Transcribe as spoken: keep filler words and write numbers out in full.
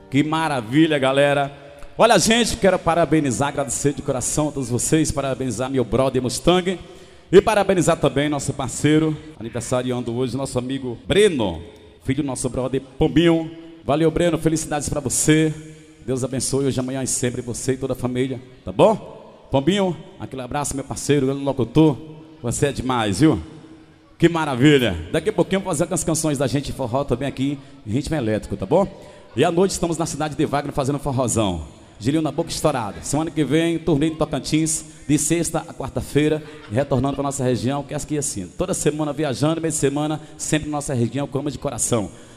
Que maravilha, galera. Olha, gente, quero parabenizar, agradecer de coração a todos vocês, parabenizar meu brother Mustang e parabenizar também nosso parceiro, aniversariando hoje, nosso amigo Breno, filho do nosso brother Pombinho. Valeu, Breno, felicidades pra você. Deus abençoe hoje, amanhã e sempre você e toda a família, tá bom? Pombinho, aquele abraço, meu parceiro, meu locutor. Você é demais, viu? Que maravilha. Daqui a pouquinho eu vou fazer as canções da gente forró também aqui em ritmo elétrico, tá bom? E à noite estamos na cidade de Wagner fazendo forrozão. Girinho na boca estourada. Semana que vem, torneio de Tocantins, de sexta a quarta-feira, retornando para nossa região, que é aqui assim. Toda semana viajando, meio de semana, sempre na nossa região, como de coração.